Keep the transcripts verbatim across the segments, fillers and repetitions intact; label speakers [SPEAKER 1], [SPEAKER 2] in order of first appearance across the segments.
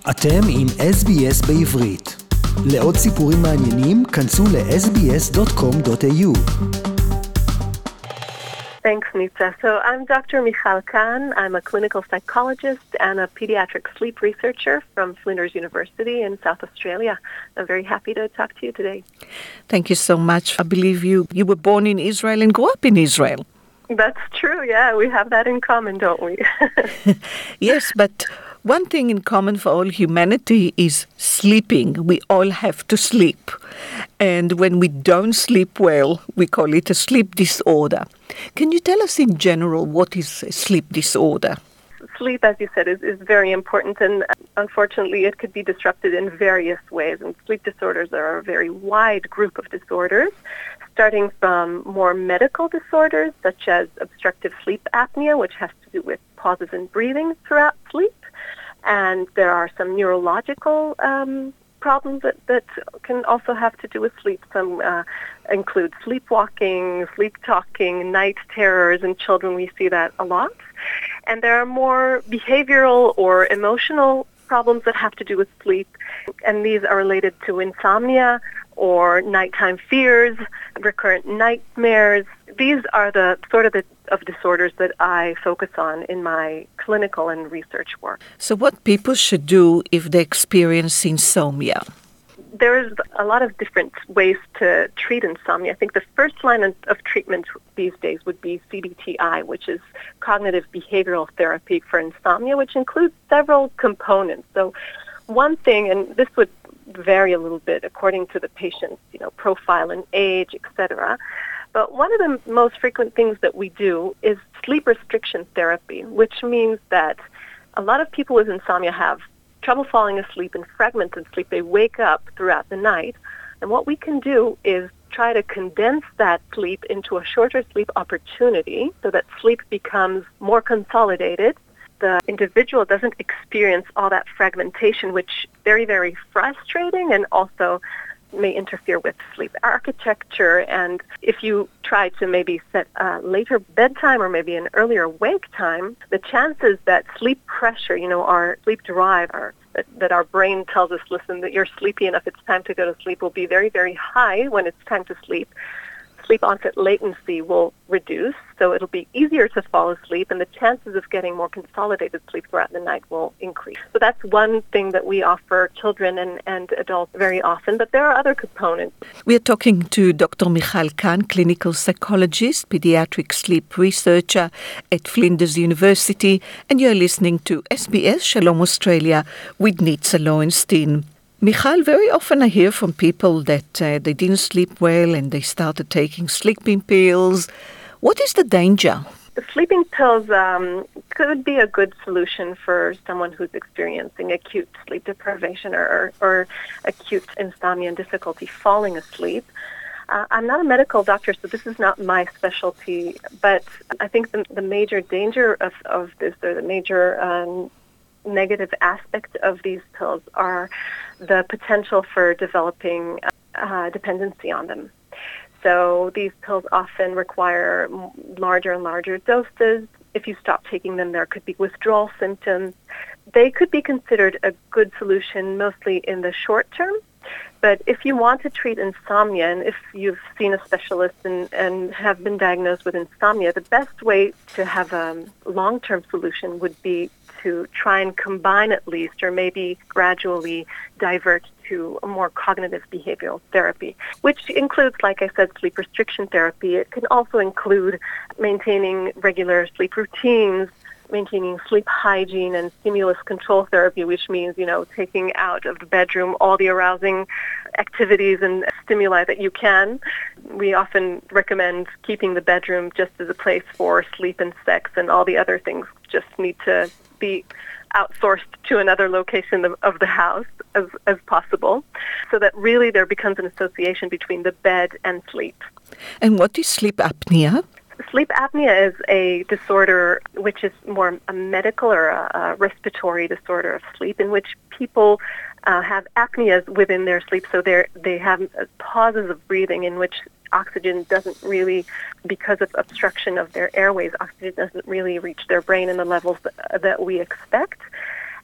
[SPEAKER 1] אתם עם אס בי אס בעברית. לעוד סיפורים מעניינים, כנסו ל-אס בי אס דוט קום דוט איי יו.
[SPEAKER 2] Thanks, Nitza. So I'm Doctor Michal Khan. I'm a clinical psychologist and a pediatric sleep researcher from Flinders University in South Australia. I'm very happy to talk to you today.
[SPEAKER 3] Thank you so much. I believe you, you were born in Israel and grew up in Israel.
[SPEAKER 2] That's true, yeah. We have that in common, don't we?
[SPEAKER 3] Yes, but one thing in common for all humanity is sleeping. We all have to sleep. And when we don't sleep well, we call it a sleep disorder. Can you tell us in general what is a sleep disorder?
[SPEAKER 2] Sleep, as you said, is, is very important, and unfortunately it could be disrupted in various ways. And sleep disorders are a very wide group of disorders, starting from more medical disorders, such as obstructive sleep apnea, which has to do with pauses in breathing throughout sleep. And there are some neurological um, problems that, that can also have to do with sleep. Some uh, include sleepwalking, sleep talking, night terrors. In children, we see that a lot. And there are more behavioral or emotional problems that have to do with sleep. And these are related to insomnia or nighttime fears, recurrent nightmares. These are the sort of the of disorders that I focus on in my clinical and research work.
[SPEAKER 3] So what people should do if they experience insomnia?
[SPEAKER 2] There's a lot of different ways to treat insomnia. I think the first line of, of treatment these days would be C B T I, which is cognitive behavioral therapy for insomnia, which includes several components. So one thing, and this would vary a little bit according to the patient's, you know, profile and age, et cetera. But one of the most frequent things that we do is sleep restriction therapy, which means that a lot of people with insomnia have trouble falling asleep in fragments of sleep. They wake up throughout the night. And what we can do is try to condense that sleep into a shorter sleep opportunity so that sleep becomes more consolidated. The individual doesn't experience all that fragmentation, which is very, very frustrating and also may interfere with sleep architecture. And if you try to maybe set a later bedtime or maybe an earlier wake time, the chances that sleep pressure, you know, our sleep drive, our, that, that our brain tells us, listen, that you're sleepy enough, it's time to go to sleep, will be very, very high when it's time to sleep. Sleep onset latency will reduce, so it'll be easier to fall asleep, and the chances of getting more consolidated sleep throughout the night will increase. So that's one thing that we offer children and, and adults very often, but there are other components.
[SPEAKER 3] We are talking to Doctor Michal Khan, clinical psychologist, pediatric sleep researcher at Flinders University, and you're listening to S B S Shalom Australia with Nitza Lowenstein. Michal, very often I hear from people that uh, they didn't sleep well and they started taking sleeping pills. What is the danger?
[SPEAKER 2] The sleeping pills um, could be a good solution for someone who's experiencing acute sleep deprivation or, or, or acute insomnia and difficulty falling asleep. Uh, I'm not a medical doctor, so this is not my specialty, but I think the, the major danger of, of this, or the major um, negative aspect of these pills, are the potential for developing uh, dependency on them. So these pills often require larger and larger doses. If you stop taking them, there could be withdrawal symptoms. They could be considered a good solution mostly in the short term. But if you want to treat insomnia, and if you've seen a specialist and, and have been diagnosed with insomnia, the best way to have a long-term solution would be to try and combine at least, or maybe gradually divert to a more cognitive behavioral therapy, which includes, like I said, sleep restriction therapy. It can also include maintaining regular sleep routines, maintaining sleep hygiene and stimulus control therapy, which means, you know, taking out of the bedroom all the arousing activities and stimuli that you can. We often recommend keeping the bedroom just as a place for sleep and sex, and all the other things just need to be outsourced to another location of, of the house as, as possible, so that really there becomes an association between the bed and sleep.
[SPEAKER 3] And what is sleep apnea?
[SPEAKER 2] Sleep apnea is a disorder which is more a medical or a, a respiratory disorder of sleep, in which people uh, have apneas within their sleep, so they they have pauses of breathing in which oxygen doesn't really, because of obstruction of their airways, oxygen doesn't really reach their brain in the levels that, that we expect.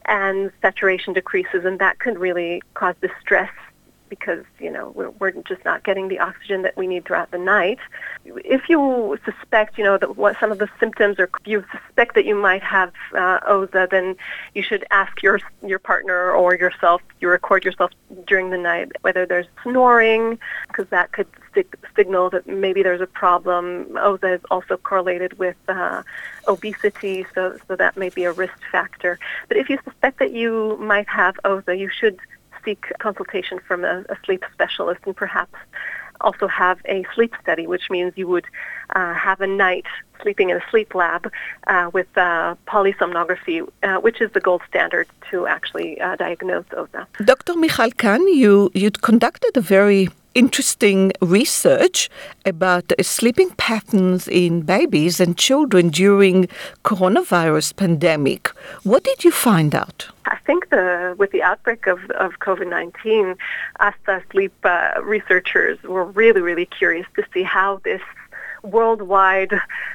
[SPEAKER 2] and saturation decreases, and that could really cause distress because, you know, we're, we're just not getting the oxygen that we need throughout the night. If you suspect, you know, that what some of the symptoms, or you suspect that you might have uh, O Z A, then you should ask your your partner or yourself, you record yourself during the night, whether there's snoring, because that could sig- signal that maybe there's a problem. O Z A is also correlated with uh, obesity, so, so that may be a risk factor. But if you suspect that you might have O Z A, you should seek consultation from a, a sleep specialist, and perhaps also have a sleep study, which means you would uh, have a night sleeping in a sleep lab uh, with uh, polysomnography, uh, which is the gold standard to actually uh, diagnose O Z A.
[SPEAKER 3] Doctor Michal Kahn, you, you'd conducted a very interesting research about uh, sleeping patterns in babies and children during coronavirus pandemic. What did you find out?
[SPEAKER 2] I think the with the outbreak of, of COVID nineteen, us uh, sleep uh, researchers were really, really curious to see how this worldwide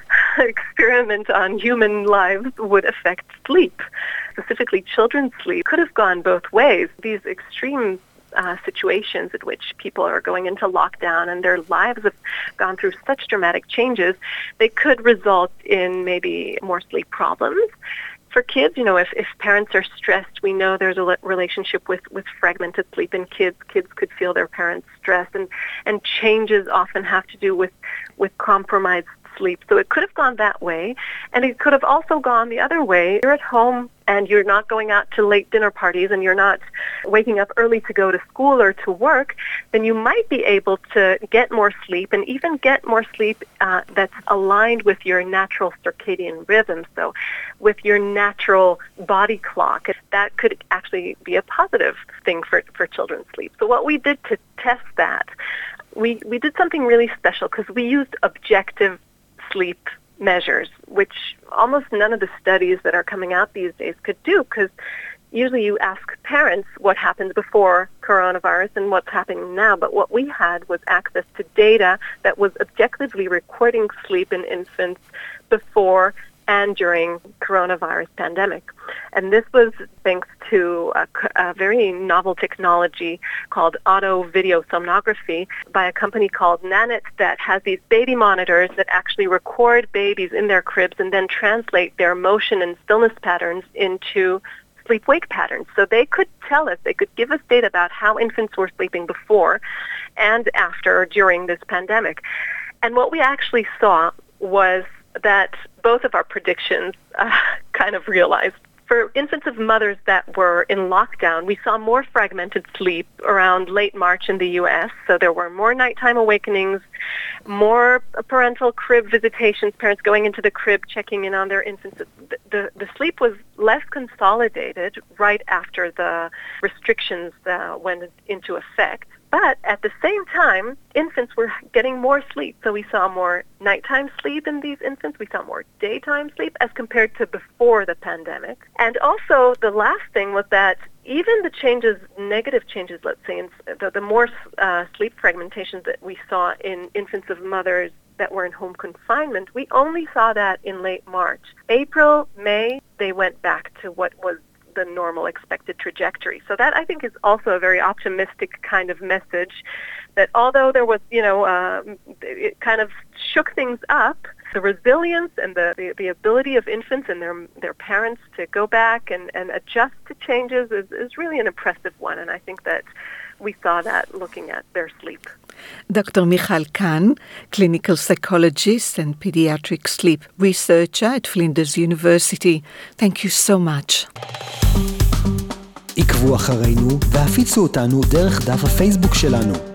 [SPEAKER 2] experiment on human lives would affect sleep. Specifically, children's sleep could have gone both ways. These extreme Uh, situations in which people are going into lockdown and their lives have gone through such dramatic changes, they could result in maybe more sleep problems. For kids, you know, if, if parents are stressed, we know there's a relationship with, with fragmented sleep in kids. Kids could feel their parents' stress, and, and changes often have to do with, with compromised sleep. So it could have gone that way, and it could have also gone the other way. You're at home and you're not going out to late dinner parties, and you're not waking up early to go to school or to work, then you might be able to get more sleep, and even get more sleep uh, that's aligned with your natural circadian rhythm, so with your natural body clock. That could actually be a positive thing for, for children's sleep. So what we did to test that, we, we did something really special, because we used objective sleep measures, which almost none of the studies that are coming out these days could do, because usually you ask parents what happened before coronavirus and what's happening now, but what we had was access to data that was objectively recording sleep in infants before and during coronavirus pandemic. And this was thanks to a, a very novel technology called auto video somnography by a company called Nanit, that has these baby monitors that actually record babies in their cribs and then translate their motion and stillness patterns into sleep-wake patterns. So they could tell us, they could give us data about how infants were sleeping before and after, during this pandemic. And what we actually saw was that both of our predictions uh, kind of realized. For infants of mothers that were in lockdown, we saw more fragmented sleep around late March in the U S, so there were more nighttime awakenings, more parental crib visitations, parents going into the crib, checking in on their infants. The, the, the sleep was less consolidated right after the restrictions uh, went into effect. But at the same time, infants were getting more sleep. So we saw more nighttime sleep in these infants. We saw more daytime sleep as compared to before the pandemic. And also the last thing was that even the changes, negative changes, let's say, in the, the more uh, sleep fragmentation that we saw in infants of mothers that were in home confinement, we only saw that in late March. April, May, they went back to what was the normal expected trajectory. So that, I think, is also a very optimistic kind of message, that although there was, you know, uh, it kind of shook things up, the resilience and the, the, the ability of infants and their their parents to go back and, and adjust to changes is, is really an impressive one. And I think that we saw that looking at their sleep.
[SPEAKER 3] Doctor Michal Kahn, clinical psychologist and pediatric sleep researcher at Flinders University. Thank you so much.
[SPEAKER 1] עקבו אחרינו והפיצו אותנו דרך דף הפייסבוק שלנו.